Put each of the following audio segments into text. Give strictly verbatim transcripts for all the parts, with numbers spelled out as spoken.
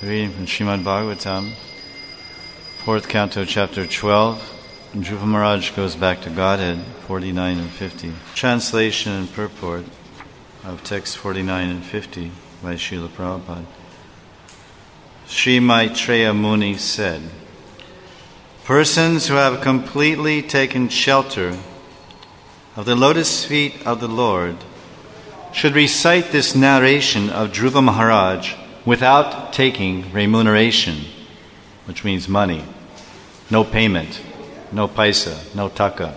Reading from Srimad Bhagavatam, fourth canto, chapter twelve. Dhruva Maharaj goes back to Godhead, forty-nine and fifty. Translation and purport of text forty-nine and fifty by Srila Prabhupada. Sri Maitreya Muni said, persons who have completely taken shelter of the lotus feet of the Lord should recite this narration of Dhruva Maharaj without taking remuneration, which means money, no payment, no paisa, no taka.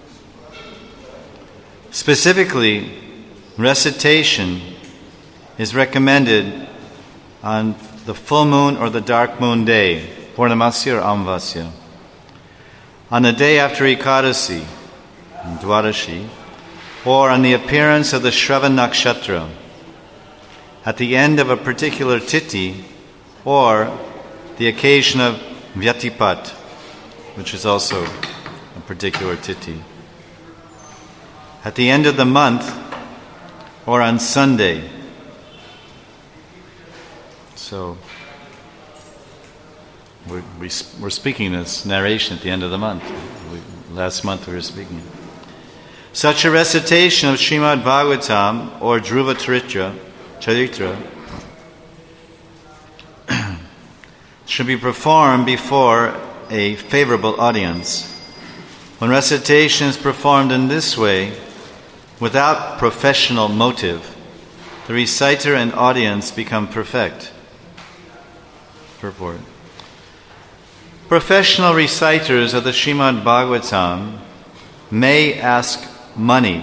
Specifically, recitation is recommended on the full moon or the dark moon day, Purnamasya or Amvasya, on the day after Ekadasi, Dwadashi, or on the appearance of the Shravan Nakshatra, at the end of a particular tithi, or the occasion of Vyatipat, which is also a particular tithi, at the end of the month, or on Sunday. So, we're, we're speaking this narration at the end of the month. We, last month we were speaking. Such a recitation of Srimad Bhagavatam or Dhruva Charitra, Charitra should be performed before a favorable audience. When recitation is performed in this way, without professional motive, the reciter and audience become perfect. Purport. Professional reciters of the Srimad Bhagavatam may ask money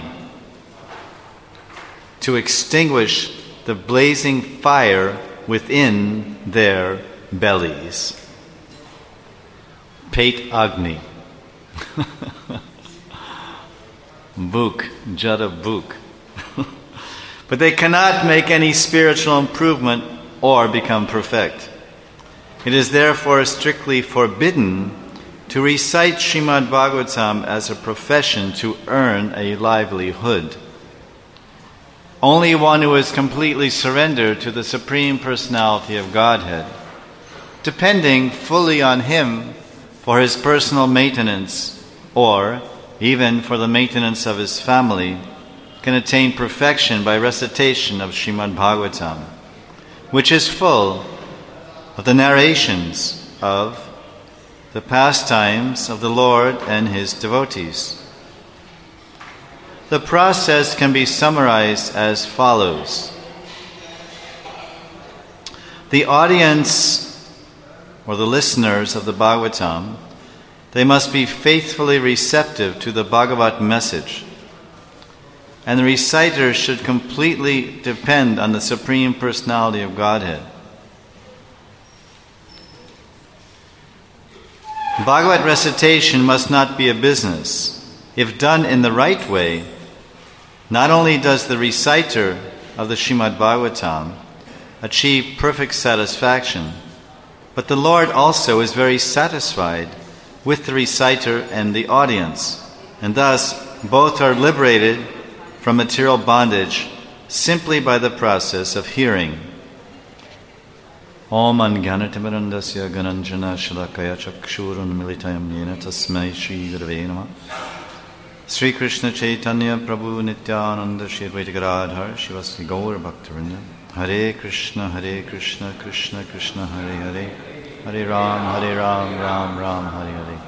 to extinguish the blazing fire within their bellies. Pate Agni. Bhuk, Jada Bhuk. But they cannot make any spiritual improvement or become perfect. It is therefore strictly forbidden to recite Srimad Bhagavatam as a profession to earn a livelihood. Only one who is completely surrendered to the Supreme Personality of Godhead, depending fully on Him for his personal maintenance, or even for the maintenance of his family, can attain perfection by recitation of Srimad Bhagavatam, which is full of the narrations of the pastimes of the Lord and His devotees. The process can be summarized as follows. The audience, or the listeners of the Bhagavatam, they must be faithfully receptive to the Bhagavat message, and the reciter should completely depend on the Supreme Personality of Godhead. Bhagavat recitation must not be a business. If done in the right way, not only does the reciter of the Srimad Bhagavatam achieve perfect satisfaction, but the Lord also is very satisfied with the reciter and the audience, and thus both are liberated from material bondage simply by the process of hearing. Om Anjanatimurandasya Gananjana Shalakaya Chakshurun Militayam Yena Tasmai Shri Gurave Namaha. Sri Krishna Chaitanya Prabhu Nityananda Shri Advaita Gadadhar Shivasti Gaur Bhaktivinoda. Hare Krishna Hare Krishna Krishna Krishna Hare Hare Hare Ram Hare Ram Ram Ram Hare Hare.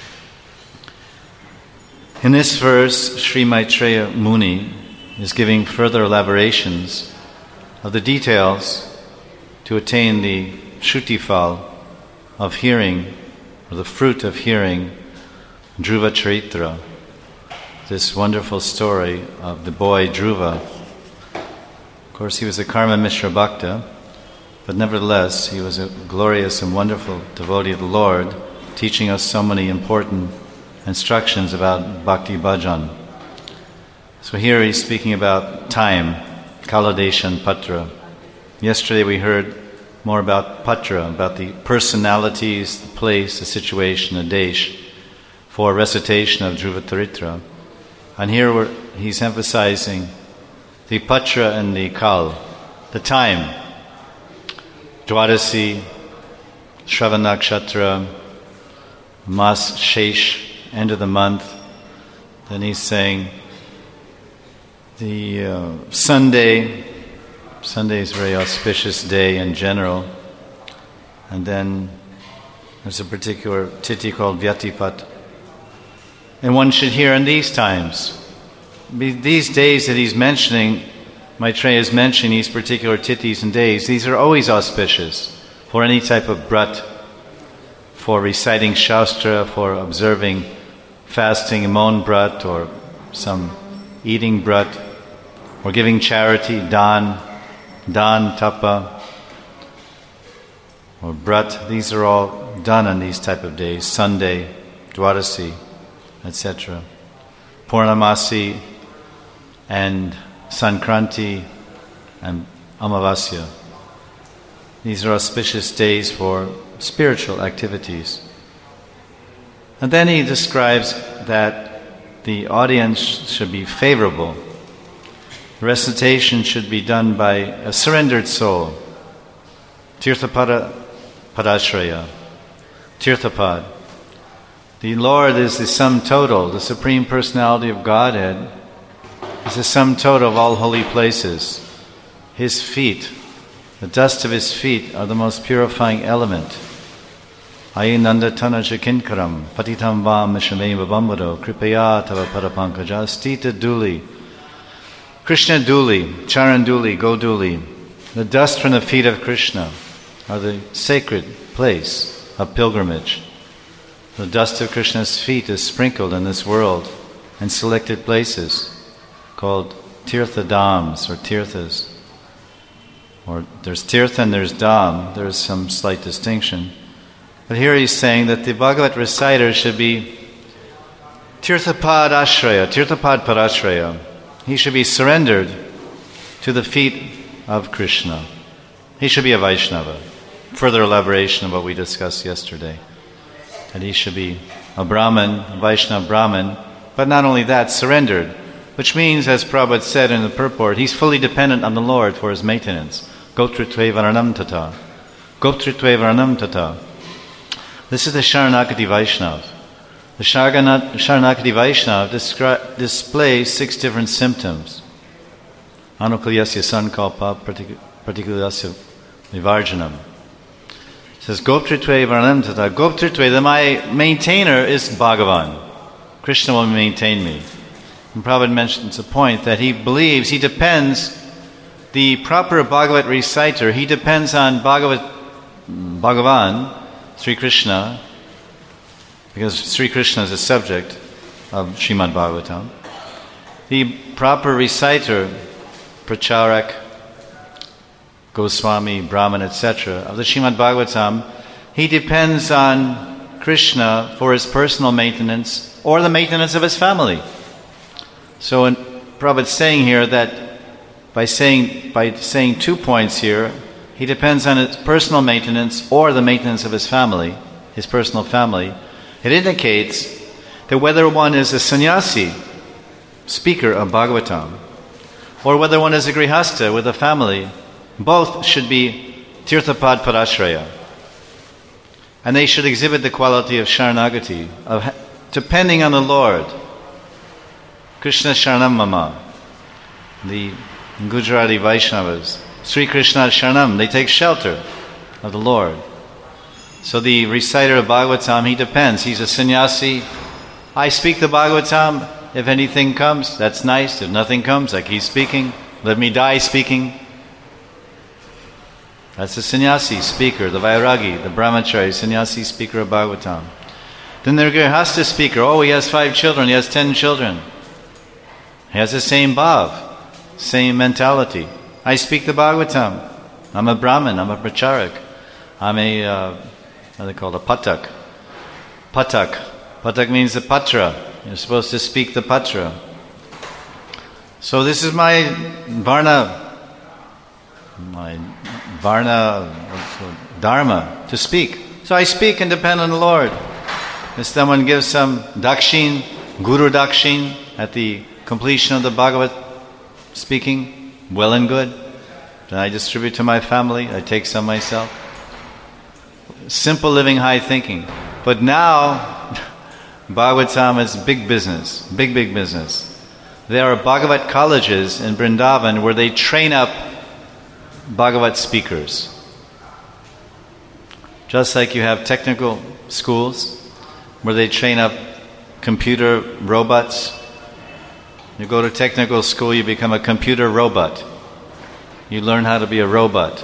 In this verse, Sri Maitreya Muni is giving further elaborations of the details to attain the Shrutifal of hearing, or the fruit of hearing, Dhruva Charitra, this wonderful story of the boy Dhruva. Of course, he was a Karma Mishra Bhakta, but nevertheless, he was a glorious and wonderful devotee of the Lord, teaching us so many important instructions about Bhakti Bhajan. So here he's speaking about time, Kaladeshan Patra. Yesterday we heard more about Patra, about the personalities, the place, the situation, the desh, for recitation of Dhruva Charitra. And here we're, he's emphasizing the Patra and the Kal, the time. Dwadasi, Shravana Nakshatra, Mas Shesh, end of the month. Then he's saying the uh, Sunday, Sunday is a very auspicious day in general. And then there's a particular tithi called Vyatipat. And one should hear in these times. These days that he's mentioning, Maitreya is mentioning these particular tithis and days, these are always auspicious for any type of brat, for reciting Shastra, for observing fasting, Maun brat, or some eating brat, or giving charity, dan, dan, tapa, or brat. These are all done on these type of days, Sunday, Dwadasi, et cetera. Purnamasi and Sankranti and Amavasya. These are auspicious days for spiritual activities. And then he describes that the audience should be favorable. The recitation should be done by a surrendered soul. Tirthapada Padashraya. Tirthapad. The Lord is the sum total, the Supreme Personality of Godhead is the sum total of all holy places. His feet, the dust of his feet, are the most purifying element. Ayinanda tanaja kinkaram, patitam vam mishameva bambado, kripaya tava parapankaja, stita duli. Krishna duli, charan duli, go duli. The dust from the feet of Krishna are the sacred place of pilgrimage. The dust of Krishna's feet is sprinkled in this world in selected places called tirtha dhams or tirthas. Or there's tirtha and there's dham. There's some slight distinction. But here he's saying that the Bhagavat reciter should be tirthapad ashraya, tirthapad parashraya. He should be surrendered to the feet of Krishna. He should be a Vaishnava. Further elaboration of what we discussed yesterday. That he should be a Brahmin, a Vaishnava Brahmin, but not only that, surrendered. Which means, as Prabhupada said in the purport, he's fully dependent on the Lord for his maintenance. Goptritve varanam tata. Goptritve varanam tata. This is the Sharanagati Vaishnava. The Sharanagati Vaishnava descri- displays six different symptoms. Anukulyasya sankalpa partikulyasya vivarjanam. It says, Goptritve varanam tata. Goptritve, that my maintainer is Bhagavan. Krishna will maintain me. And Prabhupada mentions a point that he believes, he depends, the proper Bhagavat reciter, he depends on Bhagavat, Bhagavan, Sri Krishna, because Sri Krishna is the subject of Srimad Bhagavatam. The proper reciter, Pracharak, Goswami, Brahman, et cetera, of the Srimad Bhagavatam, he depends on Krishna for his personal maintenance or the maintenance of his family. So in Prabhupada's saying here that by saying by saying two points here, he depends on his personal maintenance or the maintenance of his family, his personal family. It indicates that whether one is a sannyasi, speaker of Bhagavatam, or whether one is a grihasta with a family, both should be tirthapad parashraya. And they should exhibit the quality of sharanagati, of depending on the Lord. Krishna Sharanam Mama, the Gujarati Vaishnavas, Sri Krishna Sharanam, they take shelter of the Lord. So the reciter of Bhagavatam, he depends. He's a sannyasi. I speak the Bhagavatam. If anything comes, that's nice. If nothing comes, like he's speaking, let me die speaking. That's the sannyasi speaker, the Vairagi, the brahmachari, sannyasi speaker of Bhagavatam. Then the grihasta speaker, oh, he has five children, he has ten children. He has the same bhav, same mentality. I speak the Bhagavatam. I'm a Brahmin, I'm a pracharak. I'm a, uh, what are they called, a patak. Patak. Patak means the patra. You're supposed to speak the patra. So this is my varna, my varna, dharma, to speak. So I speak and depend on the Lord. If someone gives some dakshin, guru dakshin, at the completion of the Bhagavat speaking, well and good. Then I distribute to my family, I take some myself. simple living, high thinking. But now, Bhagavatam is big business, big, big business. There are Bhagavat colleges in Vrindavan where they train up Bhagavat speakers. Just like you have technical schools where they train up computer robots. You go to technical school, you become a computer robot. You learn how to be a robot.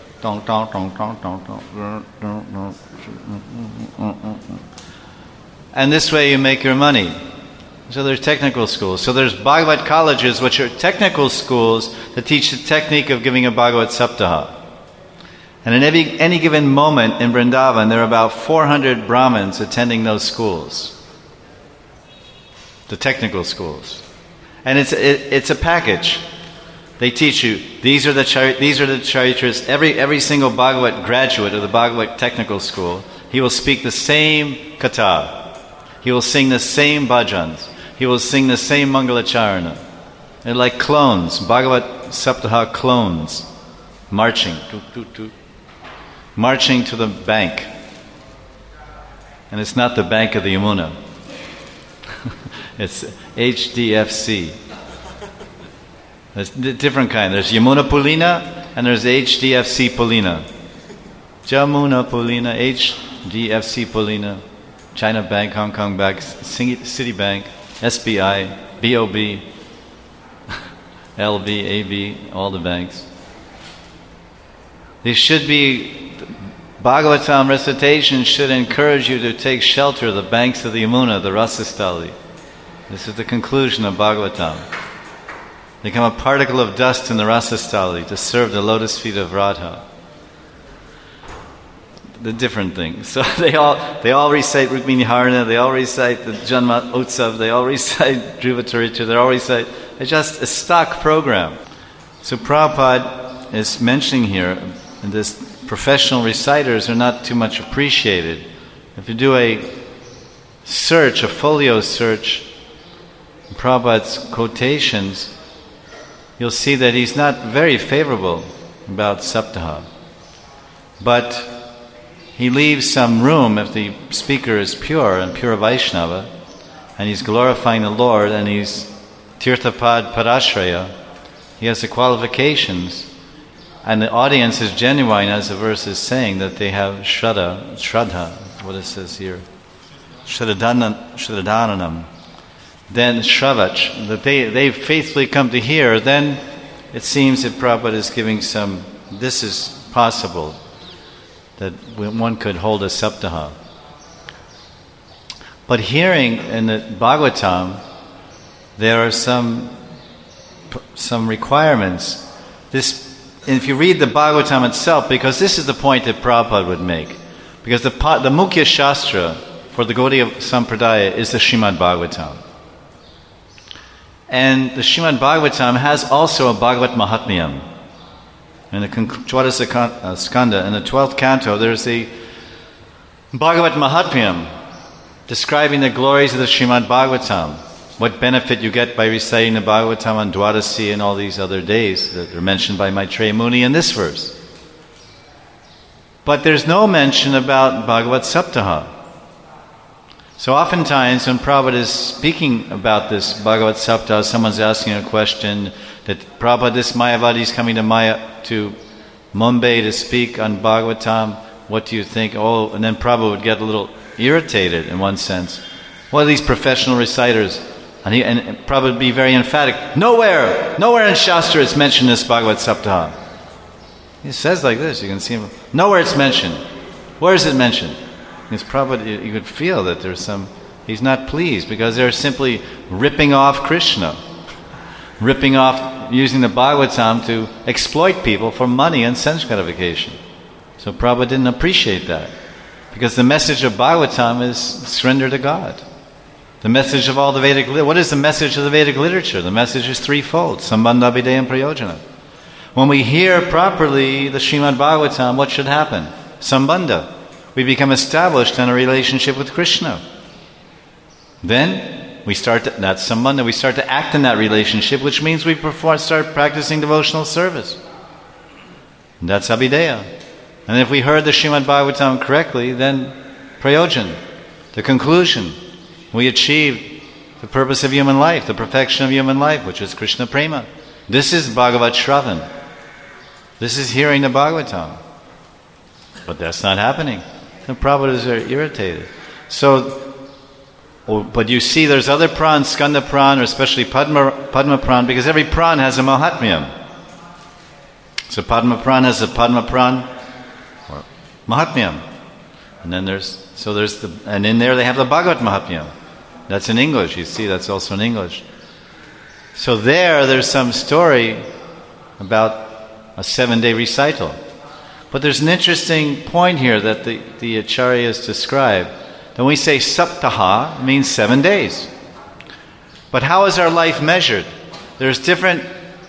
And this way you make your money. So there's technical schools. So there's Bhagavat colleges, which are technical schools that teach the technique of giving a Bhagavat Saptaha. And in every, any given moment in Vrindavan, there are about four hundred Brahmins attending those schools. The technical schools. And it's it, it's a package. They teach you, these are the chari- these are the charitras. Every, every single Bhagavat graduate of the Bhagavat technical school, he will speak the same katha. He will sing the same bhajans. He will sing the same Mangalacharana. They're like clones, Bhagavat Saptaha clones, marching, toot, toot, toot, marching to the bank. And it's not the bank of the Yamuna. It's H D F C. There's a different kind. There's Yamuna Pulina and there's H D F C Pulina. Jamuna Pulina, H D F C Pulina, China Bank, Hong Kong Bank, Citibank, S B I, B O B, L B, A B, all the banks. They should be, Bhagavatam recitation should encourage you to take shelter of the banks of the Yamuna, the Rasastali. This is the conclusion of Bhagavatam. Become a particle of dust in the Rasastali to serve the lotus feet of Radha. The different things. So they all they all recite Rukmini Harana, they all recite the Janma Utsav, they all recite Dhruva Charitra, they all recite. It's just a stock program. So Prabhupada is mentioning here, and this professional reciters are not too much appreciated. If you do a search, a folio search, Prabhupada's quotations, you'll see that he's not very favorable about Saptaha. But he leaves some room if the speaker is pure and pure Vaishnava, and he's glorifying the Lord, and he's Tirthapad Parashraya. He has the qualifications, and the audience is genuine, as the verse is saying, that they have Shraddha, Shraddha, what it says here, Shraddhananam. Then Shravach, that they, they faithfully come to hear, then it seems that Prabhupada is giving some, this is possible, that one could hold a Saptaha. But hearing in the Bhagavatam, there are some some requirements. This, if you read the Bhagavatam itself, because this is the point that Prabhupada would make, because the the Mukhya Shastra for the Gaudiya Sampradaya is the Srimad Bhagavatam. And the Srimad Bhagavatam has also a Bhagavat Mahatmyam. In the Chvadasa Skanda, in the twelfth canto, there's the Bhagavat Mahatmyam describing the glories of the Srimad Bhagavatam. What benefit you get by reciting the Bhagavatam on Dwadasi and all these other days that are mentioned by Maitreya Muni in this verse. But there's no mention about Bhagavat Saptaha. So oftentimes when Prabhupada is speaking about this Bhagavat Saptaha, someone's asking a question that Prabhupada, this Mayavadi is coming to Maya to Mumbai to speak on Bhagavatam. What do you think? Oh, and then Prabhupada would get a little irritated in one sense. What are these professional reciters? And, he, and Prabhupada would be very emphatic. Nowhere, nowhere in Shastra is mentioned this Bhagavat Saptaha. He says like this, you can see him. Nowhere it's mentioned. Where is it mentioned? Because Prabhupada, you could feel that there's some, he's not pleased because they're simply ripping off Krishna. Ripping off, using the Bhagavatam to exploit people for money and sense gratification. So Prabhupada didn't appreciate that. Because the message of Bhagavatam is surrender to God. The message of all the Vedic, what is the message of the Vedic literature? The message is threefold. Sambandha, Abhidheya, and Prayojana. When we hear properly the Srimad Bhagavatam, what should happen? Sambandha. We become established in a relationship with Krishna. Then we start to, that's sambandha, we start to act in that relationship, which means we perform, start practicing devotional service. And that's abhideya. And if we heard the Srimad Bhagavatam correctly, then prayojan, the conclusion, we achieved the purpose of human life, the perfection of human life, which is Krishna Prema. This is Bhagavat Shravan. This is hearing the Bhagavatam. But that's not happening. The Prabhupadas are irritated. So, oh, but you see there's other Pran, Skanda Pran, or especially Padma, Padma Pran, because every Pran has a Mahatmyam. So Padma Pran has a Padma Pran, or Mahatmyam. And then there's, so there's the, and in there they have the Bhagavat Mahatmyam. That's in English, you see, that's also in English. So there, there's some story about a seven-day recital. But there's an interesting point here that the, the Acharyas describe. When we say Saptaha, it means seven days. But how is our life measured? There's different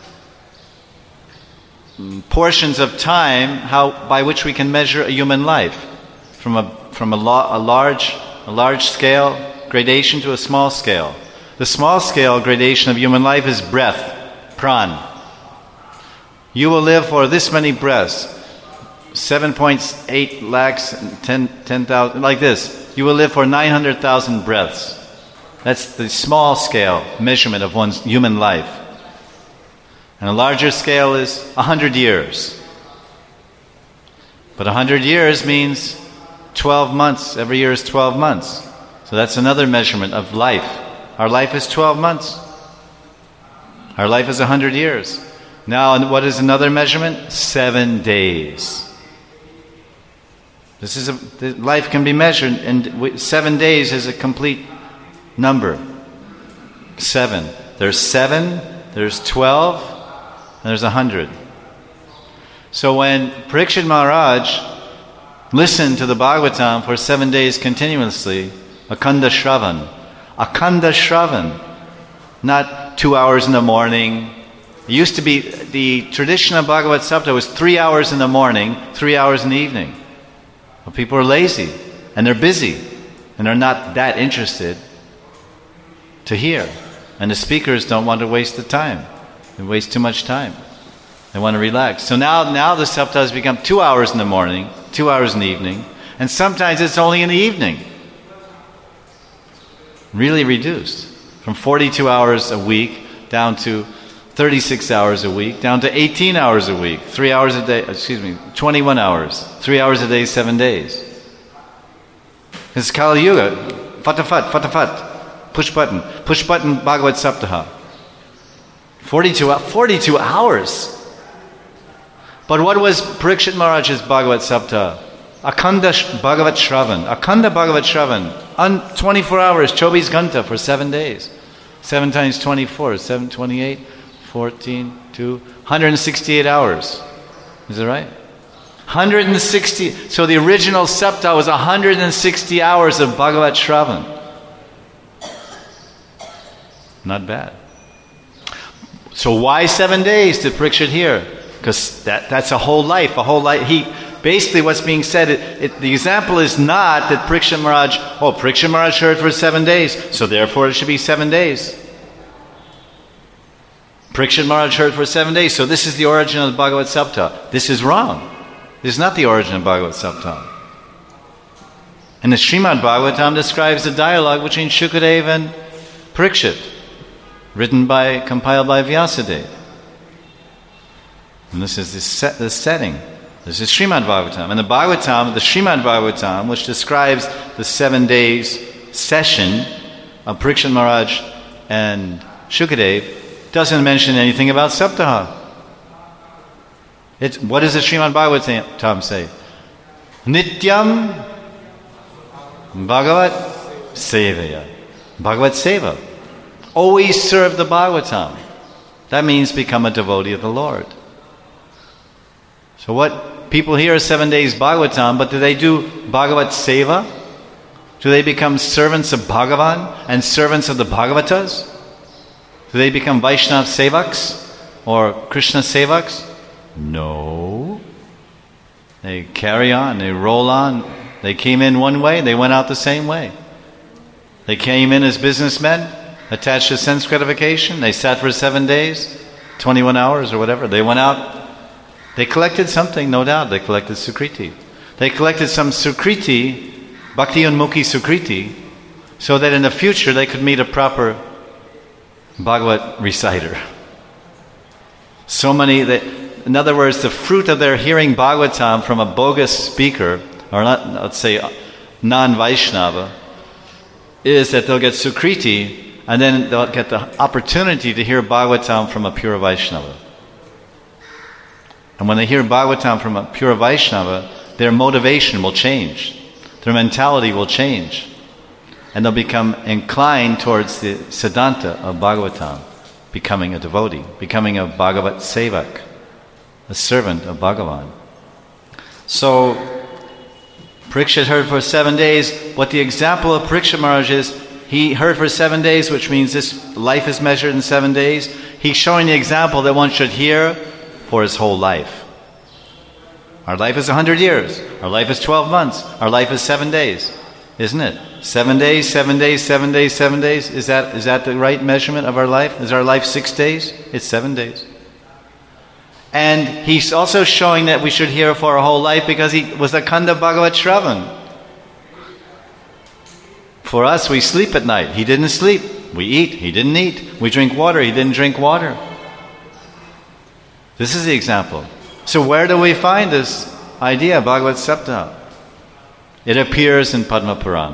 portions of time how by which we can measure a human life. From a from a, lo, a large a large scale gradation to a small scale. The small scale gradation of human life is breath, pran. You will live for this many breaths, seven point eight lakhs, ten thousand, like this. You will live for nine hundred thousand breaths. That's the small scale measurement of one's human life. And a larger scale is one hundred years. But one hundred years means twelve months. Every year is twelve months. So that's another measurement of life. Our life is twelve months. Our life is one hundred years. Now, what is another measurement? Seven days. This is a, life can be measured, and seven days is a complete number. Seven. There's seven, there's twelve, and there's a hundred. So when Parikshit Maharaj listened to the Bhagavatam for seven days continuously, Akhanda Shravan, Akhanda Shravan, not two hours in the morning. It used to be, the tradition of Bhagavad Sapta was three hours in the morning, three hours in the evening. Well, people are lazy, and they're busy, and they're not that interested to hear. And the speakers don't want to waste the time. They waste too much time. They want to relax. So now, now the Sapta has become two hours in the morning, two hours in the evening, and sometimes it's only in the evening. Really reduced. From forty-two hours a week down to thirty-six hours a week, down to eighteen hours a week, three hours a day, excuse me, twenty-one hours, three hours a day, seven days. It's Kali Yuga, fatafat, fatafat, push button, push button Bhagavad Saptaha. forty-two, forty-two hours. But what was Parikshit Maharaj's Bhagavad Saptaha? Akhanda Bhagavat Shravan, Akhanda Bhagavat Shravan, on twenty-four hours, Chobis Ganta for seven days. Seven times twenty-four, seven, twenty-eight, fourteen, two, one hundred sixty-eight hours. Is that right? one hundred sixty. So the original Sapta was one hundred sixty hours of Bhagavat Shravan. Not bad. So why seven days did Parikshit hear? Because that, that's a whole life, a whole life. He basically what's being said, it, it, the example is not that Parikshit Maharaj, oh, Parikshit Maharaj heard for seven days, so therefore it should be seven days. Parikshit Maharaj heard for seven days, so this is the origin of the Bhagavad Sapta. This is wrong. This is not the origin of Bhagavad Sapta. And the Srimad Bhagavatam describes the dialogue between Shukadeva and Parikshit, written by, compiled by Vyasadeva. And this is the, set, the setting. This is Srimad Bhagavatam. And the Bhagavatam, the Srimad Bhagavatam, which describes the seven days session of Parikshit Maharaj and Shukadeva, doesn't mention anything about Saptaha. It's, what does the Srimad Bhagavatam say? Nityam Bhagavat Sevaya. Bhagavat Seva. Always serve the Bhagavatam. That means become a devotee of the Lord. So what people hear is seven days Bhagavatam, but do they do Bhagavat Seva? Do they become servants of Bhagavan and servants of the Bhagavatas? Do they become Vaishnav Sevaks or Krishna Sevaks? No. They carry on, they roll on. They came in one way, they went out the same way. They came in as businessmen, attached to sense gratification. They sat for seven days, twenty-one hours or whatever. They went out They collected something, no doubt. They collected Sukriti. They collected some Sukriti, Bhakti Unmukhi Sukriti, so that in the future they could meet a proper Bhagavat reciter. So many, that, in other words, the fruit of their hearing Bhagavatam from a bogus speaker, or not, let's say non-Vaishnava, is that they'll get Sukriti, and then they'll get the opportunity to hear Bhagavatam from a pure Vaishnava. And when they hear Bhagavatam from a pure Vaishnava, their motivation will change. Their mentality will change. And they'll become inclined towards the Siddhanta of Bhagavatam, becoming a devotee, becoming a Bhagavat Sevak, a servant of Bhagavan. So, Parikshit heard for seven days. What the example of Parikshit Maharaj is, he heard for seven days, which means this life is measured in seven days. He's showing the example that one should hear for his whole life. Our life is a hundred years. Our life is twelve months. Our life is seven days. Isn't it? Seven days, seven days, seven days, seven days. Is that is that the right measurement of our life? Is our life six days? It's seven days. And he's also showing that we should hear for our whole life because he was a Khanda Bhagavat Shravan. For us, we sleep at night. He didn't sleep. We eat. He didn't eat. We drink water. He didn't drink water. This is the example. So where do we find this idea, Bhagavat Saptaha? It appears in Padma Purana.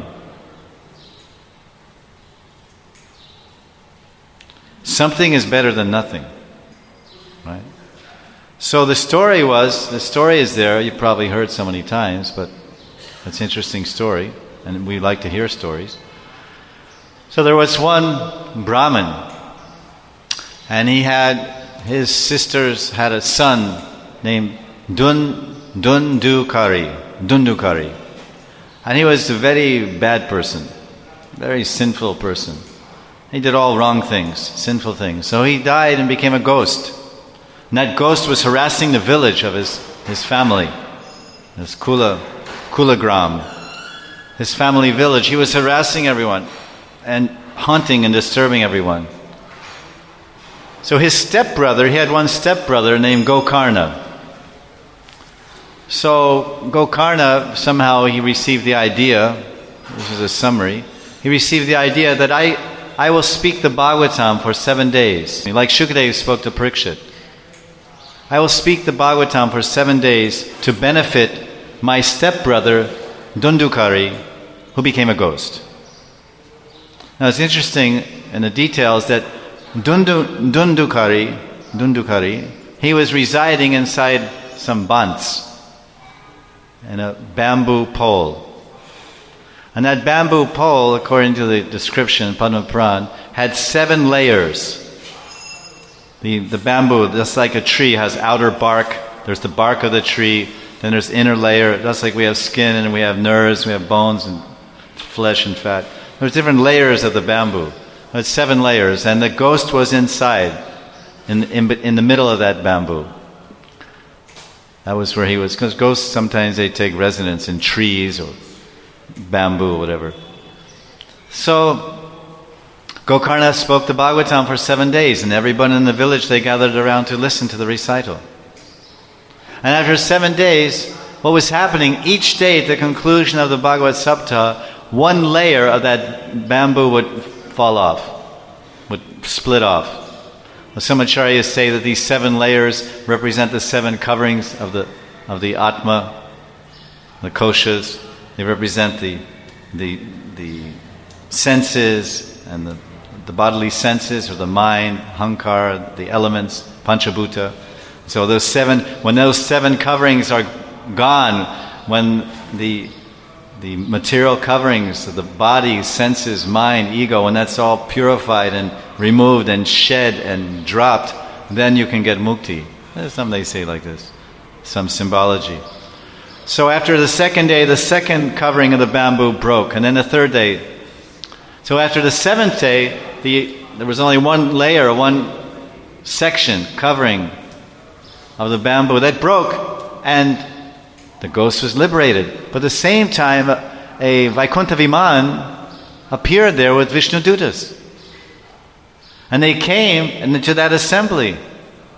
Something is better than nothing. Right? So the story was, the story is there, you've probably heard so many times, but it's an interesting story, and we like to hear stories. So there was one Brahmin, and he had, his sisters had a son named Dun, Dundukari, Dundukari. And he was a very bad person, very sinful person. He did all wrong things, sinful things. So he died and became a ghost. And that ghost was harassing the village of his, his family, his Kula, Kulagram, his family village. He was harassing everyone and haunting and disturbing everyone. So his stepbrother, he had one stepbrother named Gokarna. So Gokarna, somehow he received the idea, this is a summary, he received the idea that I, I will speak the Bhagavatam for seven days. Like Shukadeva spoke to Parikshit. I will speak the Bhagavatam for seven days to benefit my stepbrother Dundukari, who became a ghost. Now it's interesting in the details that Dundu, Dundukari, Dundukari, he was residing inside some bants in a bamboo pole. And that bamboo pole, according to the description in Padma Purana, had seven layers. The, the bamboo, just like a tree, has outer bark. There's the bark of the tree. Then there's inner layer. Just like we have skin and we have nerves, we have bones and flesh and fat. There's different layers of the bamboo. There's seven layers. And the ghost was inside, in, in, in the middle of that bamboo. That was where he was. Because ghosts, sometimes they take residence in trees or bamboo or whatever. So Gokarna spoke the Bhagavatam for seven days, and everyone in the village, they gathered around to listen to the recital. And after seven days, what was happening, each day at the conclusion of the Bhagavat Saptaha, one layer of that bamboo would fall off, would split off. Some acharyas say that these seven layers represent the seven coverings of the of the Atma, the koshas. They represent the the the senses and the the bodily senses, or the mind, hankar, the elements, panchabhuta. So those seven, when those seven coverings are gone, when the the material coverings of the body, senses, mind, ego, when that's all purified and removed and shed and dropped, then you can get mukti. There's some they say like this, some symbology. So after the second day, the second covering of the bamboo broke, and then the third day. So after the seventh day, the, there was only one layer, one section covering of the bamboo that broke, and the ghost was liberated. But at the same time, a Vaikuntha Viman appeared there with Vishnu Dutas. And they came into that assembly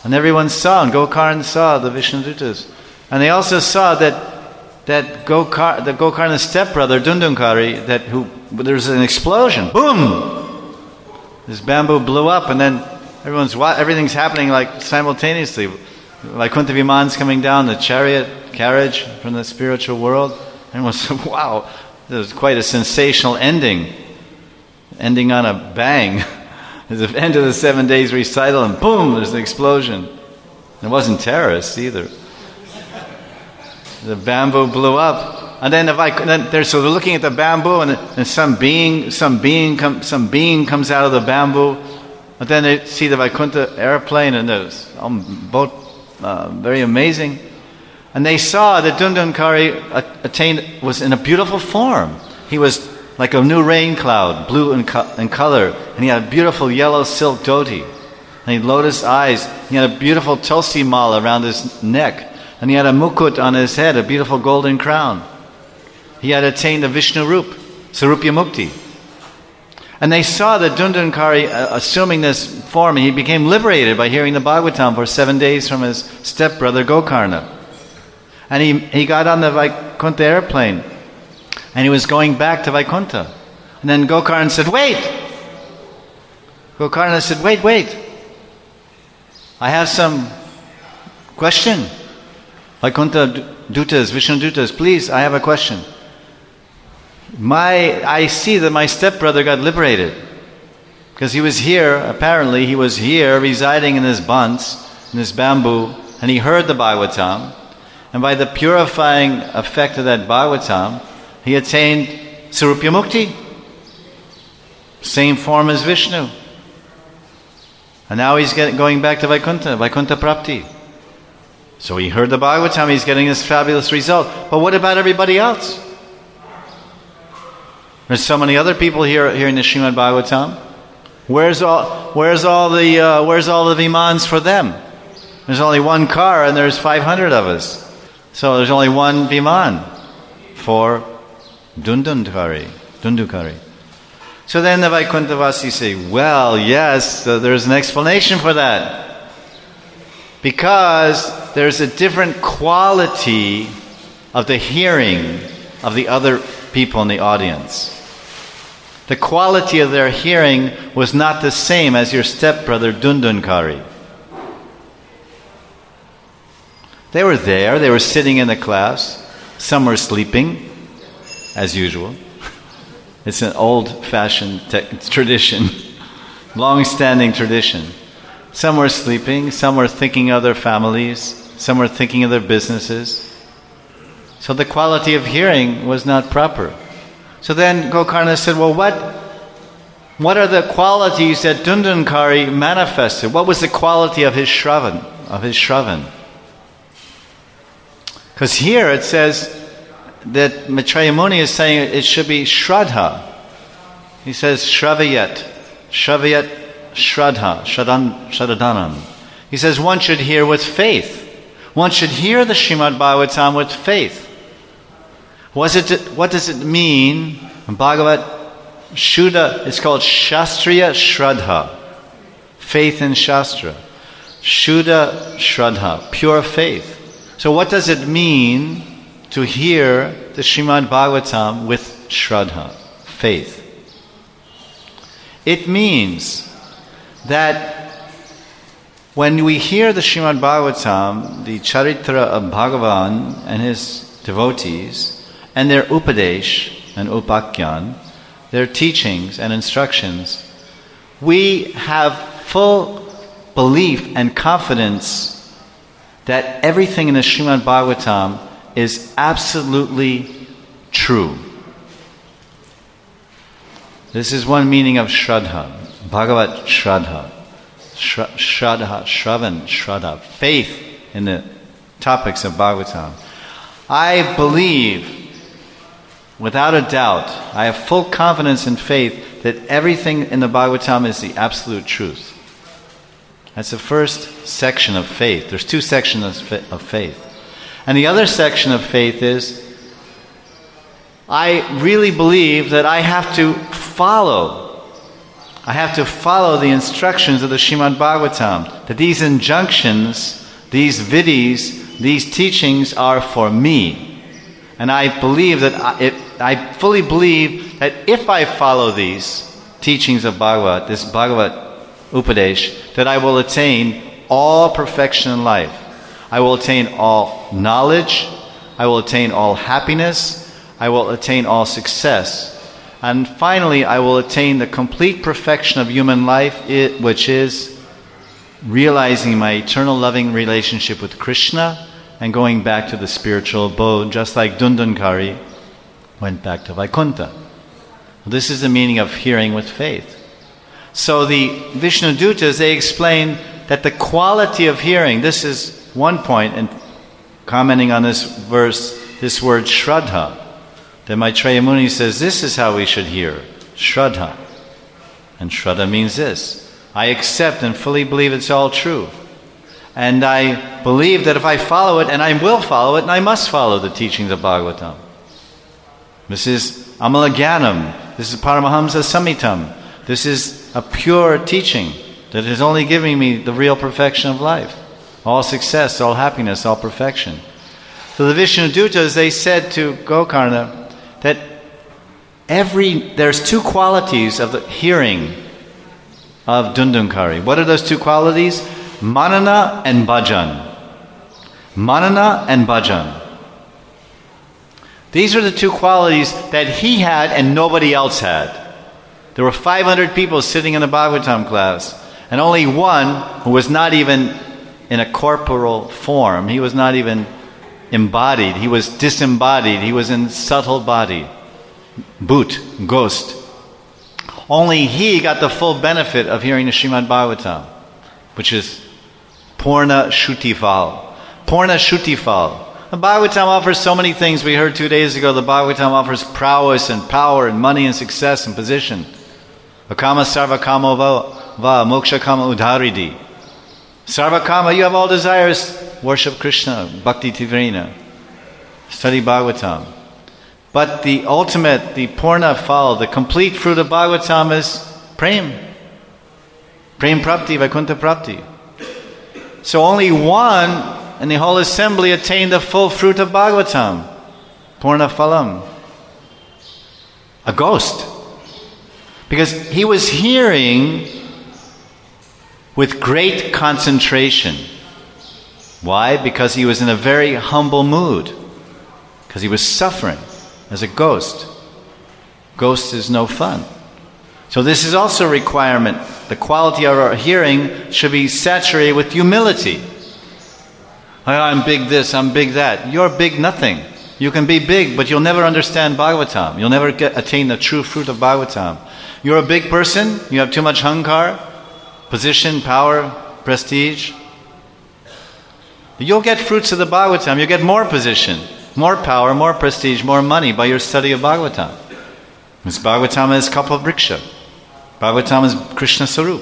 And everyone saw, and Gokarna saw the Vishnudutas. And they also saw that that Gokar, the Gokarna's stepbrother, Dundunkari, that who there was an explosion. Boom! This bamboo blew up, and then everyone's everything's happening like simultaneously. Vaikuntha Viman's coming down, the chariot carriage from the spiritual world. Everyone said, wow, this was quite a sensational ending. Ending on a bang. At the end of the seven days recital, and boom, there's an explosion. It wasn't terrorists either. The bamboo blew up, and then if I then they're so they're looking at the bamboo, and, and some being some being com, some being comes out of the bamboo, but then they see the Vaikuntha airplane, and there's um, both uh, very amazing, and they saw that Dundunkari attained was in a beautiful form. He was like a new rain cloud, blue in, co- in color, and he had a beautiful yellow silk dhoti, and he had lotus eyes. He had a beautiful tulsi mala around his neck. And he had a mukut on his head, a beautiful golden crown. He had attained the Vishnu Rup, Sarupya Mukti. And they saw that Dundunkari, uh, assuming this form, he became liberated by hearing the Bhagavatam for seven days from his stepbrother Gokarna. And he, he got on the Vaikuntha airplane, and he was going back to Vaikuntha. And then Gokarna said, wait! Gokarna said, wait, wait. I have some question. Vaikuntha Dutas, Vishnu Dutas, please, I have a question. My, I see that my stepbrother got liberated. Because he was here, apparently, he was here, residing in this bants, in this bamboo, and he heard the Bhagavatam. And by the purifying effect of that Bhagavatam, he attained Sarupya Mukti. Same form as Vishnu. And now he's getting, going back to Vaikuntha, Vaikuntha Prapti. So he heard the Bhagavatam, he's getting this fabulous result. But what about everybody else? There's so many other people here hearing the Srimad Bhagavatam. Where's all? Where's all the? Uh, where's all the vimans for them? There's only one car, and there's five hundred of us. So there's only one viman for Dundunkari. Dundunkari. So then the Vaikunthavasi say, well, yes, uh, there's an explanation for that. Because there's a different quality of the hearing of the other people in the audience. The quality of their hearing was not the same as your stepbrother Dundunkari. They were there, they were sitting in the class. Some were sleeping, as usual. It's an old-fashioned te- tradition, long-standing tradition. Some were sleeping, some were thinking of their families, some were thinking of their businesses. So the quality of hearing was not proper. So then Gokarna said, well, what, what are the qualities that Dundunkari manifested? What was the quality of his Shravan, of his Shravan? Because here it says that Maitreya Muni is saying it should be Shraddha. He says Shravayat, Shravayat Shraddha, Shradan, Shradanam. He says one should hear with faith. One should hear the Srimad Bhagavatam with faith. Was it, what does it mean? In Bhagavat Shuddha, it's called Shastriya Shraddha. Faith in Shastra. Shuddha Shraddha, pure faith. So what does it mean to hear the Srimad Bhagavatam with Shraddha, faith? It means that when we hear the Srimad Bhagavatam, the charitra of Bhagavan and his devotees, and their upadesh and upakyan, their teachings and instructions, we have full belief and confidence that everything in the Srimad Bhagavatam is absolutely true. This is one meaning of Shraddha, Bhagavat Shraddha. Shra- Shraddha, Shravan, Shraddha, faith in the topics of Bhagavatam. I believe, without a doubt, I have full confidence and faith that everything in the Bhagavatam is the absolute truth. That's the first section of faith. There's two sections of faith. And the other section of faith is, I really believe that I have to follow I have to follow the instructions of the Srimad Bhagavatam. That these injunctions, these vidhis, these teachings are for me. And I believe that, I, it, I fully believe that if I follow these teachings of Bhagavat, this Bhagavat Upadesh, that I will attain all perfection in life. I will attain all knowledge. I will attain all happiness. I will attain all success. And finally, I will attain the complete perfection of human life, it, which is realizing my eternal loving relationship with Krishna and going back to the spiritual abode, just like Dundunkari went back to Vaikuntha. This is the meaning of hearing with faith. So the Vishnudutas, they explain that the quality of hearing, this is one point, and commenting on this verse, this word Shraddha, that Maitreya Muni says this is how we should hear, Shraddha. And Shraddha means this: I accept and fully believe it's all true. And I believe that if I follow it, and I will follow it, and I must follow the teachings of Bhagavatam. This is Amalagyanam. This is Paramahamsa Samhitam. This is a pure teaching that is only giving me the real perfection of life. All success, all happiness, all perfection. So the Vishnudutas, they said to Gokarna that every there's two qualities of the hearing of Dundunkari. What are those two qualities? Manana and bhajan. Manana and bhajan. These are the two qualities that he had and nobody else had. There were five hundred people sitting in the Bhagavatam class, and only one who was not even in a corporal form. He was not even embodied. He was disembodied. He was in subtle body. Bhoot, ghost. Only he got the full benefit of hearing the Srimad Bhagavatam, which is Purna Shrutifal. Purna Shrutifal. The Bhagavatam offers so many things. We heard two days ago, the Bhagavatam offers prowess and power and money and success and position. Akama sarvakama va, va moksha kama udharidi. Sarvakama, you have all desires. Worship Krishna, bhakti tivrena. Study Bhagavatam. But the ultimate, the Purna Phal, the complete fruit of Bhagavatam is Prem. Prem Prapti, Vaikuntha Prapti. So only one in the whole assembly attained the full fruit of Bhagavatam. Purna Phalam. A ghost. Because he was hearing with great concentration. Why? Because he was in a very humble mood. Because he was suffering as a ghost. Ghost is no fun. So this is also a requirement. The quality of our hearing should be saturated with humility. I'm big this, I'm big that. You're big nothing. You can be big, but you'll never understand Bhagavatam. You'll never get, attain the true fruit of Bhagavatam. You're a big person, you have too much hankar, position, power, prestige. You'll get fruits of the Bhagavatam. You'll get more position, more power, more prestige, more money by your study of Bhagavatam. This Bhagavatam is Kalpavriksha. Bhagavatam is Krishna Sarup.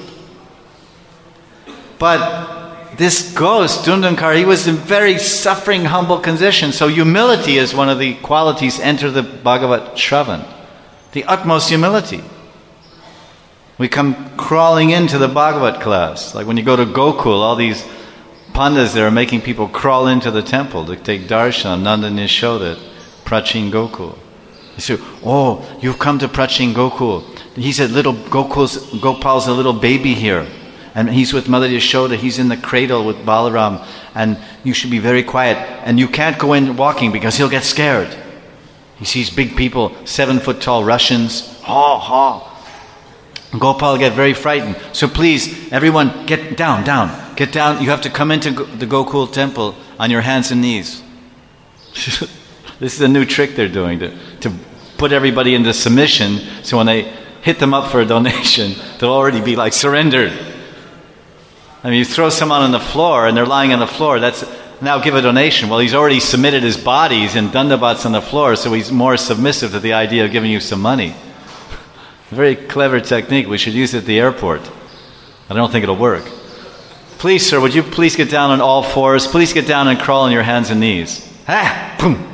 But this ghost, Dundunkar, he was in very suffering, humble condition. So humility is one of the qualities enter the Bhagavat Shravan. The utmost humility. We come crawling into the Bhagavat class. Like when you go to Gokul, all these pandas there are making people crawl into the temple to take darshan. Nanda and Yashoda, Prachin Gokul. He said, oh, you've come to Prachin Gokul. He said, little Gokul's, Gopal's a little baby here. And he's with Mother Yashoda, he's in the cradle with Balaram. And you should be very quiet. And you can't go in walking because he'll get scared. He sees big people, seven foot tall Russians. Ha, ha. Gopal get very frightened. So please, everyone, get down, down. Get down. You have to come into the Gokul temple on your hands and knees. This is a new trick they're doing to, to put everybody into submission. So when they hit them up for a donation, they'll already be like surrendered. I mean, you throw someone on the floor and they're lying on the floor. That's now give a donation. Well, he's already submitted his body. He's in dandavats on the floor, so he's more submissive to the idea of giving you some money. Very clever technique. We should use it at the airport. I don't think it'll work. Please, sir, would you please get down on all fours? Please get down and crawl on your hands and knees. Ah! Boom!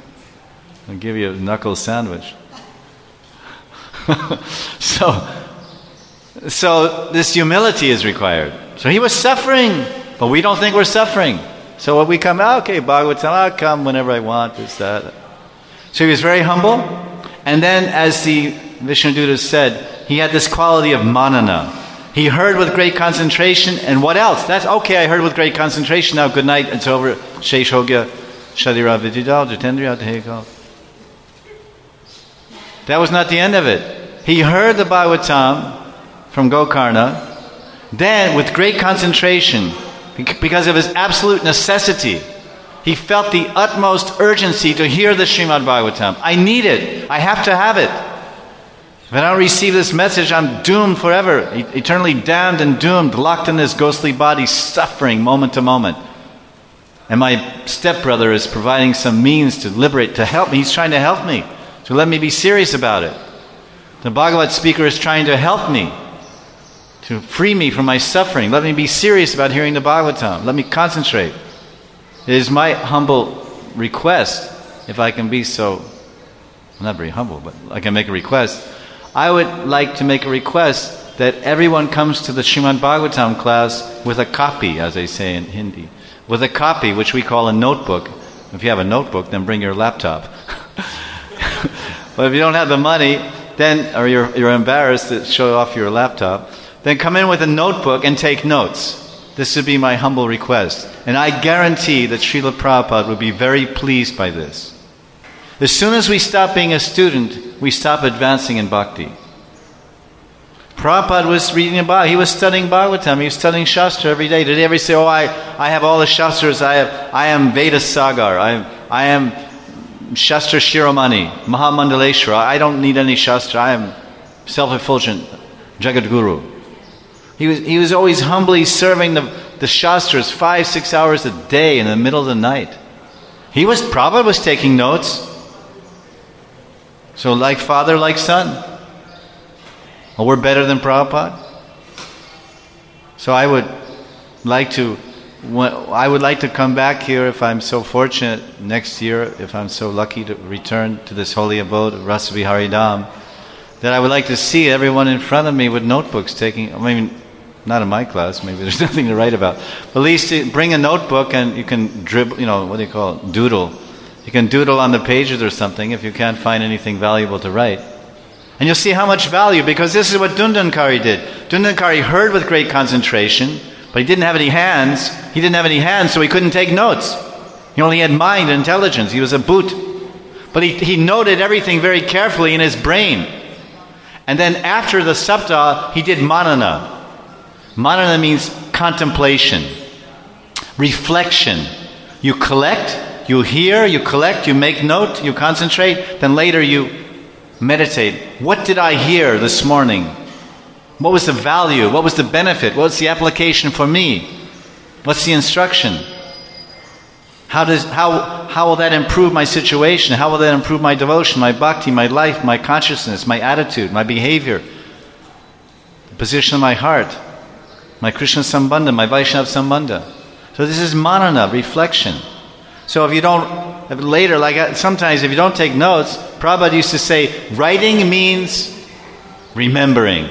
I'll give you a knuckle sandwich. So, So this humility is required. So he was suffering, but we don't think we're suffering. So when we come, oh, okay, Bhagavatam, I'll come whenever I want, this, that. So he was very humble. And then, as the Vishnuduta said, he had this quality of manana. He heard with great concentration, and what else? That's okay, I heard with great concentration, now good night, it's over. Shesh ho gaya, Shadira Vididal, Jitendriya Dhekal. That was not the end of it. He heard the Bhagavatam from Gokarna, then with great concentration, because of his absolute necessity, he felt the utmost urgency to hear the Srimad Bhagavatam. I need it. I have to have it. If I don't receive this message, I'm doomed forever, eternally damned and doomed, locked in this ghostly body, suffering moment to moment. And my stepbrother is providing some means to liberate, to help me. He's trying to help me, to let me be serious about it. The Bhagavat speaker is trying to help me, to free me from my suffering. Let me be serious about hearing the Bhagavatam. Let me concentrate. It is my humble request, if I can be so, I'm not very humble, but I can make a request. I would like to make a request that everyone comes to the Srimad Bhagavatam class with a copy, as they say in Hindi. With a copy, which we call a notebook. If you have a notebook, then bring your laptop. But if you don't have the money, then, or you're, you're embarrassed to show off your laptop, then come in with a notebook and take notes. This would be my humble request. And I guarantee that Srila Prabhupada would be very pleased by this. As soon as we stop being a student, we stop advancing in bhakti. Prabhupada was reading about, he was studying Bhagavatam, he was studying Shastra every day. Did he ever say, oh, I, I have all the Shastras, I have, I am Veda Sagar, I am, I am Shastra Shiromani, Mahamandaleshwara, I don't need any Shastra, I am self-effulgent Jagadguru. He was, he was always humbly serving the, the Shastras five, six hours a day in the middle of the night. He was, Prabhupada was taking notes. So like father, like son. Well, we're better than Prabhupada. So I would like to, I would like to come back here if I'm so fortunate next year, if I'm so lucky to return to this holy abode, Rasa Vihari Dham, that I would like to see everyone in front of me with notebooks taking, I mean, not in my class, maybe there's nothing to write about, but at least bring a notebook and you can dribble, you know, what do you call it, doodle. You can doodle on the pages or something if you can't find anything valuable to write. And you'll see how much value, because this is what Dundankari did. Dundankari heard with great concentration, but he didn't have any hands. He didn't have any hands, so he couldn't take notes. He only had mind and intelligence. He was a boot. But he, he noted everything very carefully in his brain. And then after the saptah, he did manana. Manana means contemplation, reflection. You collect, you hear, you collect, you make note, you concentrate, then later you meditate. What did I hear this morning? What was the value? What was the benefit? What was the application for me? What's the instruction? How does how how will that improve my situation? How will that improve my devotion, my bhakti, my life, my consciousness, my attitude, my behavior, the position of my heart, my Krishna Sambandha, my Vaishnava Sambandha? So this is manana, reflection. So if you don't, if later, like sometimes if you don't take notes, Prabhupada used to say, writing means remembering.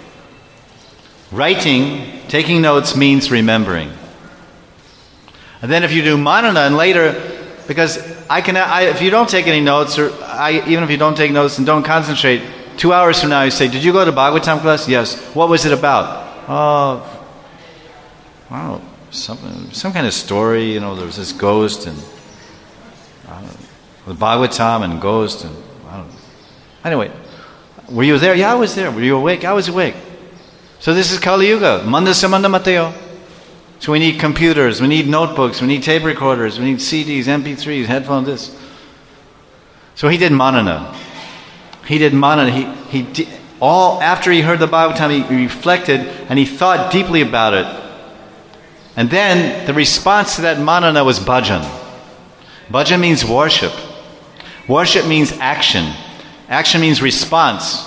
Writing, taking notes means remembering. And then if you do manana and later, because I can, I, if you don't take any notes, or I, even if you don't take notes and don't concentrate, two hours from now you say, did you go to Bhagavatam class? Yes. What was it about? Oh, wow. Some, some kind of story, you know, there was this ghost and I don't know, the Bhagavatam and ghost and I don't know. Anyway, were you there? Yeah, I was there. Were you awake? I was awake. So this is Kali Yuga, Manda Samanda Mateo. So we need computers, we need notebooks, we need tape recorders, we need C Ds, M P threes, headphones, this. So he did manana. He did manana. He, he did, all after he heard the Bhagavatam, he, he reflected and he thought deeply about it. And then the response to that manana was bhajan. Bhajan means worship. Worship means action. Action means response.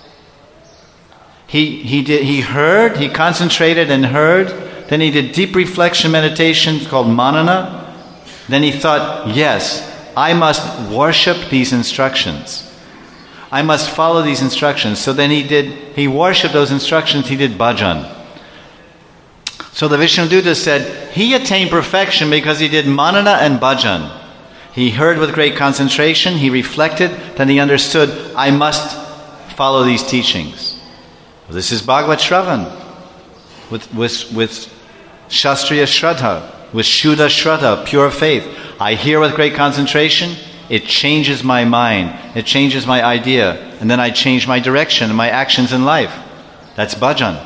He he did he heard, he concentrated and heard, then he did deep reflection meditation called manana. Then he thought, yes, I must worship these instructions. I must follow these instructions. So then he did, he worshipped those instructions, he did bhajan. So the Vishnuduta said, he attained perfection because he did manana and bhajan. He heard with great concentration, he reflected, then he understood, I must follow these teachings. This is Bhagavad Shravan, with, with, with Shastriya Shraddha, with Shuddha Shraddha, pure faith. I hear with great concentration, it changes my mind, it changes my idea, and then I change my direction and my actions in life. That's bhajan.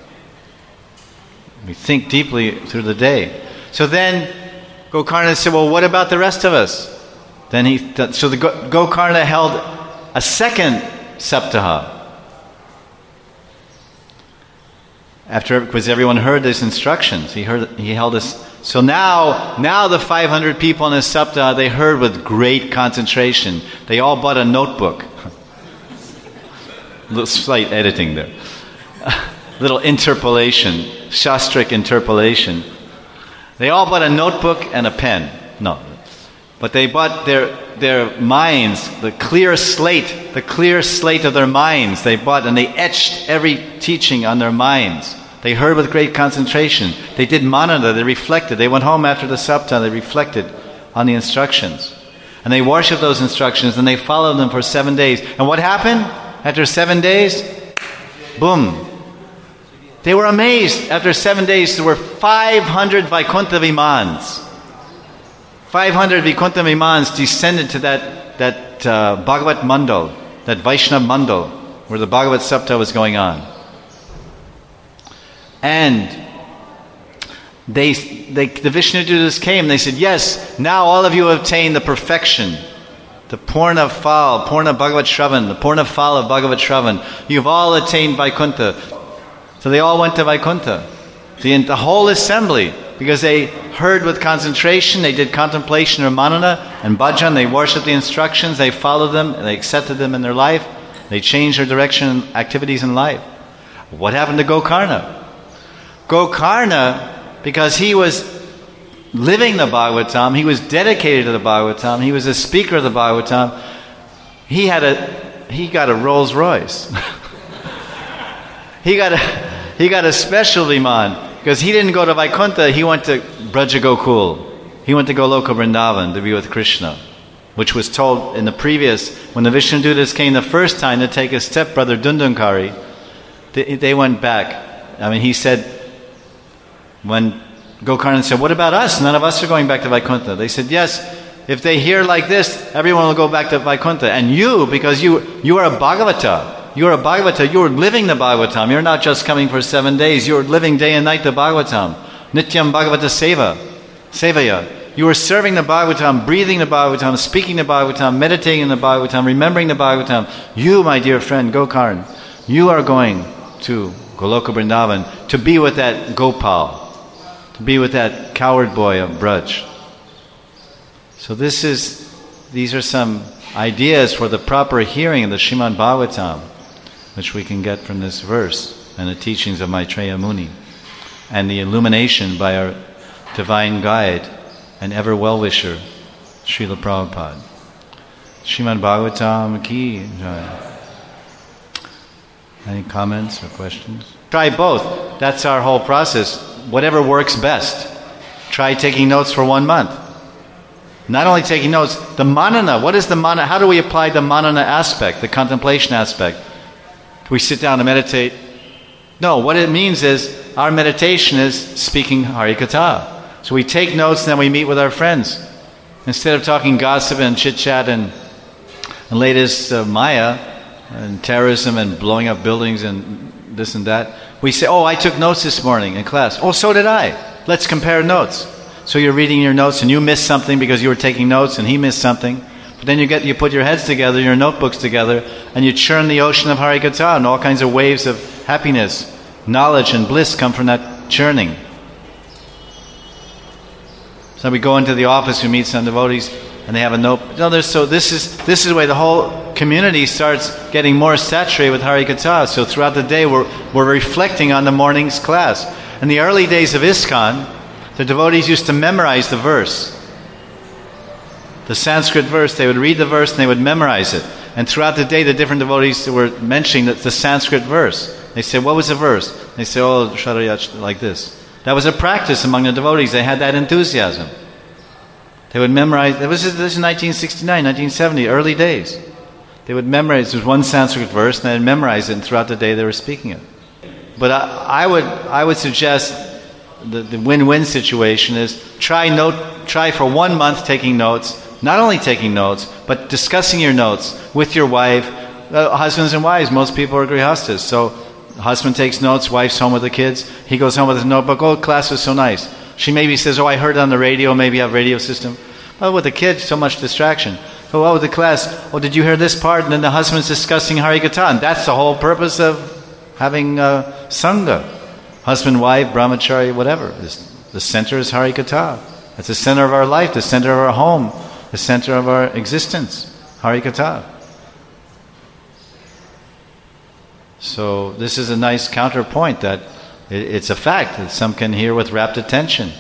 We think deeply through the day. So then Gokarna said, well, what about the rest of us? Then he, so the Gokarna held a second saptaha. After, because everyone heard his instructions, he heard, he held this. So now, now the five hundred people in his saptaha, they heard with great concentration. They all bought a notebook. A little slight editing there. Little interpolation, shastric interpolation. They all bought a notebook and a pen. No. But they bought their their minds, the clear slate, the clear slate of their minds they bought, and they etched every teaching on their minds. They heard with great concentration. They did manana, they reflected. They went home after the saptaha, they reflected on the instructions. And they worshipped those instructions, and they followed them for seven days. And what happened? After seven days, boom. They were amazed. After seven days, there were five hundred Vaikuntha Vimans. five hundred Vaikuntha Vimans descended to that, that uh, Bhagavat Mandal, that Vaishnava Mandal, where the Bhagavat Saptaha was going on. And they, they, the Vishnudutas came, they said, yes, now all of you have attained the perfection, the Purna Phal, Purna Bhagavat Shravan, the Purna Phal of Bhagavat Shravan. You've all attained Vaikuntha. So they all went to Vaikuntha. The, the whole assembly, because they heard with concentration, they did contemplation or manana and bhajan, they worshipped the instructions, they followed them, and they accepted them in their life. They changed their direction and activities in life. What happened to Gokarna? Gokarna, because he was living the Bhagavatam, he was dedicated to the Bhagavatam, he was a speaker of the Bhagavatam, he had a, he got a Rolls Royce. he got a, he got a special Viman, because he didn't go to Vaikuntha, he went to Braja Gokul. He went to Goloka Vrindavan to be with Krishna, which was told in the previous, when the Vishnudutas came the first time to take his stepbrother Dundunkari, they, they went back. I mean, he said, when Gokarna said, what about us? None of us are going back to Vaikuntha. They said, yes, if they hear like this, everyone will go back to Vaikuntha. And you, because you you are a Bhagavata, you are a Bhagavata, you are living the Bhagavatam. You're not just coming for seven days, you are living day and night the Bhagavatam. Nityam Bhagavata Seva, Sevaya. You are serving the Bhagavatam, breathing the Bhagavatam, speaking the Bhagavatam, meditating in the Bhagavatam, remembering the Bhagavatam. You, my dear friend Gokarna, you are going to Goloka Vrindavan to be with that Gopal, to be with that coward boy of Braj. So this is, these are some ideas for the proper hearing of the Srimad Bhagavatam, which we can get from this verse and the teachings of Maitreya Muni, and the illumination by our divine guide and ever well-wisher, Srila Prabhupada. Srimad Bhagavatam ki jai. Any comments or questions? Try both. That's our whole process. Whatever works best. Try taking notes for one month. Not only taking notes, the manana. What is the manana? How do we apply the manana aspect, the contemplation aspect? Do we sit down and meditate? No, what it means is our meditation is speaking Harikatha. So we take notes and then we meet with our friends. Instead of talking gossip and chit-chat and, and latest uh, Maya and terrorism and blowing up buildings and this and that, we say, oh, I took notes this morning in class. Oh, so did I. Let's compare notes. So you're reading your notes and you missed something because you were taking notes and he missed something. But then you get you put your heads together, your notebooks together, and you churn the ocean of Harikatha, and all kinds of waves of happiness, knowledge and bliss come from that churning. So we go into the office, we meet some devotees, and they have a note. No, there's, so this is this is the way the whole community starts getting more saturated with Harikatha. So throughout the day, we're we're reflecting on the morning's class. In the early days of ISKCON, the devotees used to memorize the verse. The Sanskrit verse, they would read the verse and they would memorize it. And throughout the day, the different devotees were mentioning the, the Sanskrit verse. They said, what was the verse? They said, oh, Sharayach, like this. That was a practice among the devotees. They had that enthusiasm. They would memorize. That was this in nineteen sixty-nine, nineteen seventy, early days. They would memorize. There was one Sanskrit verse, and they'd memorize it, and throughout the day they were speaking it. But I, I would, I would suggest the, the win-win situation is try note, try for one month taking notes. Not only taking notes, but discussing your notes with your wife. Uh, husbands and wives, most people are grihastas. So, husband takes notes, wife's home with the kids. He goes home with his notebook. Oh, class was so nice. She maybe says, oh, I heard it on the radio. Maybe you have a radio system. But with the kids, so much distraction. So, well, with the class, oh, did you hear this part? And then the husband's discussing Harikatha. And that's the whole purpose of having uh, Sangha. Husband, wife, brahmachari, whatever. The center is Harikatha. That's the center of our life, the center of our home. The center of our existence, Harikatha. So this is a nice counterpoint that it's a fact that some can hear with rapt attention.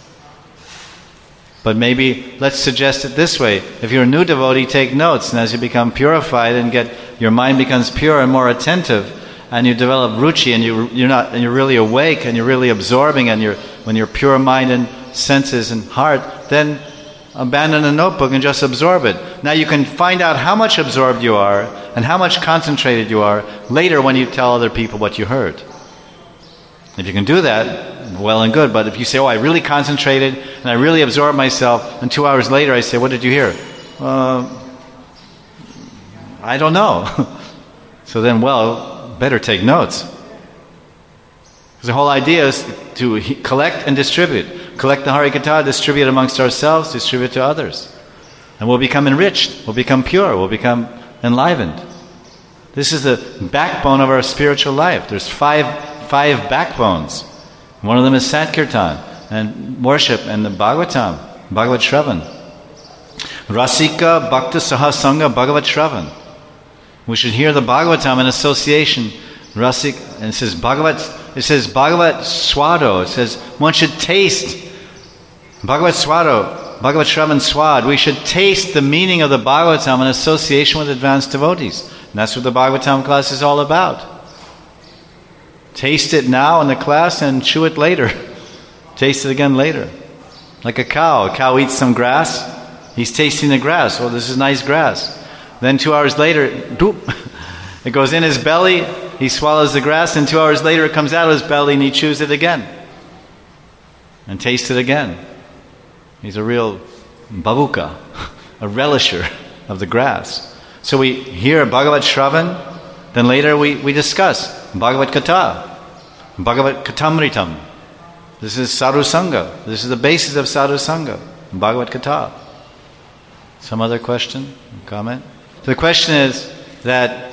But maybe let's suggest it this way: if you're a new devotee, take notes, and as you become purified and get your mind becomes pure and more attentive, and you develop ruchi, and you you're not and you're really awake and you're really absorbing, and you're when you're pure mind and senses and heart, then abandon a notebook and just absorb it. Now you can find out how much absorbed you are and how much concentrated you are later when you tell other people what you heard. If you can do that, well and good. But if you say, oh, I really concentrated and I really absorbed myself, and two hours later I say, what did you hear? Uh, I don't know. So then, well, better take notes. Because the whole idea is to collect and distribute. Collect the Harikatha, distribute amongst ourselves, distribute to others. And we'll become enriched, we'll become pure, we'll become enlivened. This is the backbone of our spiritual life. There's five five backbones. One of them is Sankirtan, and worship, and the Bhagavatam, Bhagavat Shravan. Rasika Bhakta Sahasanga Bhagavat Shravan. We should hear the Bhagavatam in association. Rasik, and it says Bhagavat, it says Bhagavat Swado. It says one should taste Bhagavat Swado, Bhagavat Shravan Swad. We should taste the meaning of the Bhagavatam in association with advanced devotees. And that's what the Bhagavatam class is all about. Taste it now in the class and chew it later. Taste it again later. Like a cow. A cow eats some grass. He's tasting the grass. Oh, this is nice grass. Then two hours later, doop, it goes in his belly. He swallows the grass, and two hours later it comes out of his belly and he chews it again. And tastes it again. He's a real babuka, a relisher of the grass. So we hear Bhagavat Shravan, then later we, we discuss Bhagavat Katha, Bhagavat Katamritam. This is Sadhu Sangha. This is the basis of Sadhu Sangha, Bhagavat Katha. Some other question, comment? The question is that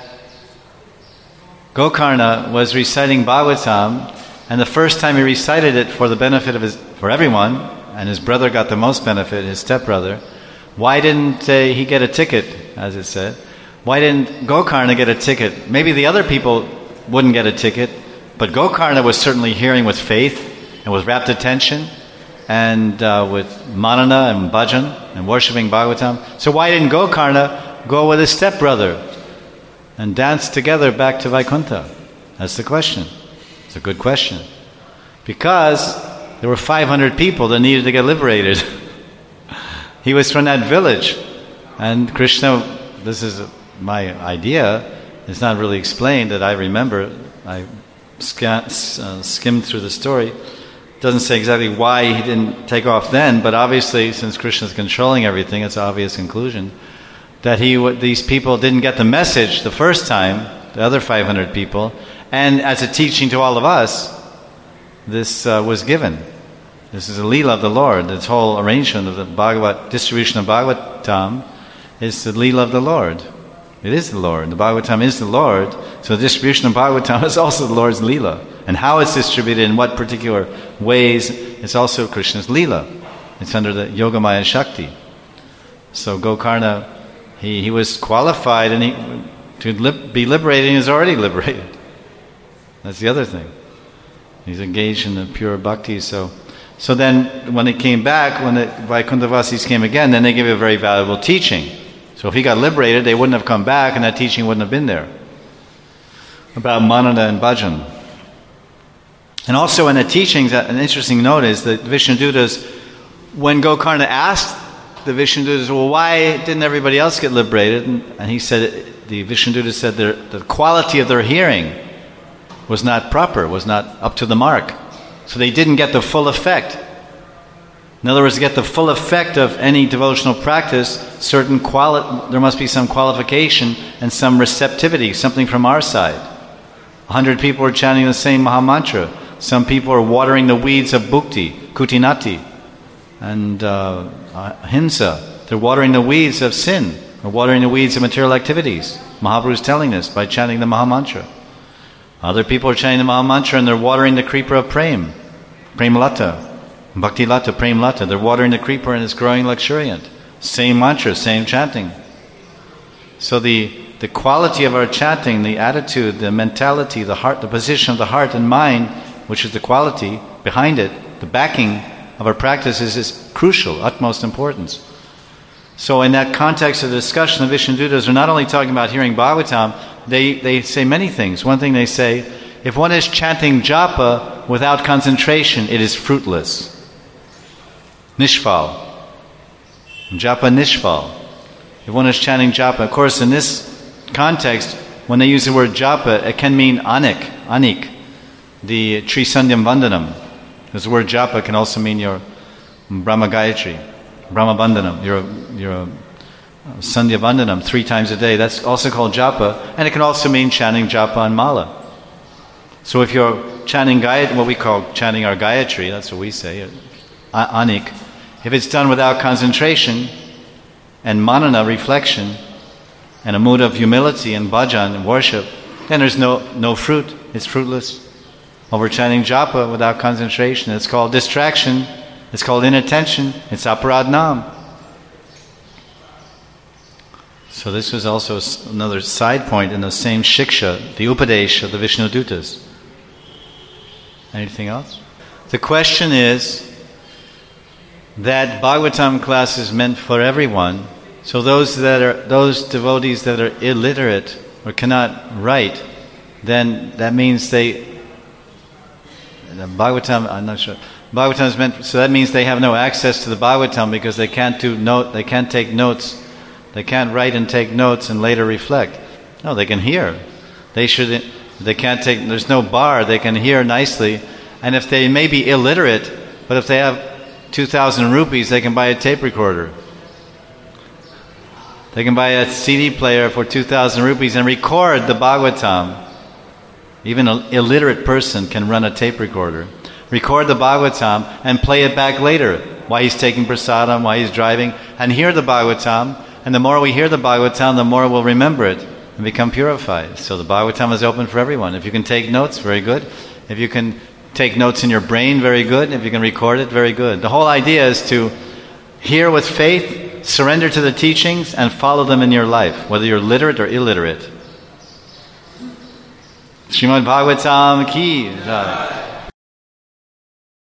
Gokarna was reciting Bhagavatam, and the first time he recited it for the benefit of his, for everyone, and his brother got the most benefit, his stepbrother. Why didn't uh, he get a ticket, as it said? Why didn't Gokarna get a ticket? Maybe the other people wouldn't get a ticket, but Gokarna was certainly hearing with faith and with rapt attention, and uh, with manana and bhajan and worshipping Bhagavatam. So why didn't Gokarna go with his stepbrother and dance together back to Vaikuntha? That's the question. It's a good question. Because there were five hundred people that needed to get liberated. He was from that village. And Krishna, this is my idea, it's not really explained that I remember. I sc- uh, skimmed through the story. It doesn't say exactly why he didn't take off then, but obviously since Krishna's controlling everything, it's an obvious conclusion. That he, these people didn't get the message the first time, the other five hundred people, and as a teaching to all of us, this uh, was given. This is a Leela of the Lord. This whole arrangement of the Bhagavat, distribution of Bhagavatam is the Leela of the Lord. It is the Lord. The Bhagavatam is the Lord, so the distribution of Bhagavatam is also the Lord's Leela. And how it's distributed, in what particular ways, it's also Krishna's Leela. It's under the Yogamaya Shakti. So Gokarna, He he was qualified, and he to li- be liberated, and he was already liberated. That's the other thing. He's engaged in the pure bhakti. So, so then when it came back, when the Vaikuntha Vasis came again, then they gave a very valuable teaching. So if he got liberated, they wouldn't have come back, and that teaching wouldn't have been there about manana and bhajan. And also in the teachings, an interesting note is that Vishnudutas, when Gokarna asked the Vishnudutas, well, why didn't everybody else get liberated? And, and he said, the Vishnudutas said their, the quality of their hearing was not proper, was not up to the mark. So they didn't get the full effect. In other words, to get the full effect of any devotional practice, certain quali- there must be some qualification and some receptivity, something from our side. A hundred people are chanting the same Mahamantra. Some people are watering the weeds of bhukti, kutinati, and uh, ahimsa. They're watering the weeds of sin. They're watering the weeds of material activities. Mahaprabhu is telling us by chanting the Mahamantra. Other people are chanting the Mahamantra and they're watering the creeper of prem, prem-lata. Bhakti Lata, Prem Lata, they're watering the creeper and it's growing luxuriant. Same mantra, same chanting. So the, the quality of our chanting, the attitude, the mentality, the heart, the position of the heart and mind, which is the quality behind it, the backing of our practices is crucial, utmost importance. So in that context of the discussion, the Vishnudutas are not only talking about hearing Bhagavatam, they, they say many things. One thing they say, if one is chanting japa without concentration, it is fruitless. Nishfal. Japa nishfal. If one is chanting japa, of course in this context, when they use the word japa, it can mean anik, anik, the Trisandhyam Vandanam. Because the word japa can also mean your Brahma Gayatri, Brahma Vandanam, your, your Sandhya Vandanam, three times a day. That's also called japa, and it can also mean chanting japa and mala. So if you're chanting Gayatri, what we call chanting our Gayatri, that's what we say, anik, if it's done without concentration and manana, reflection, and a mood of humility and bhajan and worship, then there's no, no fruit. It's fruitless. While we're chanting japa without concentration, it's called distraction, it's called inattention, it's aparadnam. So this was also another side point in the same shiksha, the upadesh of the Vishnudutas. Anything else? The question is that Bhagavatam class is meant for everyone. So those that are those devotees that are illiterate or cannot write, then that means they the Bhagavatam. I'm not sure. Bhagavatam is meant. So that means they have no access to the Bhagavatam because they can't do note. They can't take notes. They can't write and take notes and later reflect. No, they can hear. They should. They can't take. There's no bar. They can hear nicely. And if they may be illiterate, but if they have two thousand rupees, they can buy a tape recorder. They can buy a C D player for two thousand rupees and record the Bhagavatam. Even an illiterate person can run a tape recorder. Record the Bhagavatam and play it back later while he's taking prasadam, while he's driving, and hear the Bhagavatam. And the more we hear the Bhagavatam, the more we'll remember it and become purified. So the Bhagavatam is open for everyone. If you can take notes, very good. If you can take notes in your brain, very good. If you can record it, very good. The whole idea is to hear with faith, surrender to the teachings, and follow them in your life, whether you're literate or illiterate. Srimad Bhagavatam ki jai.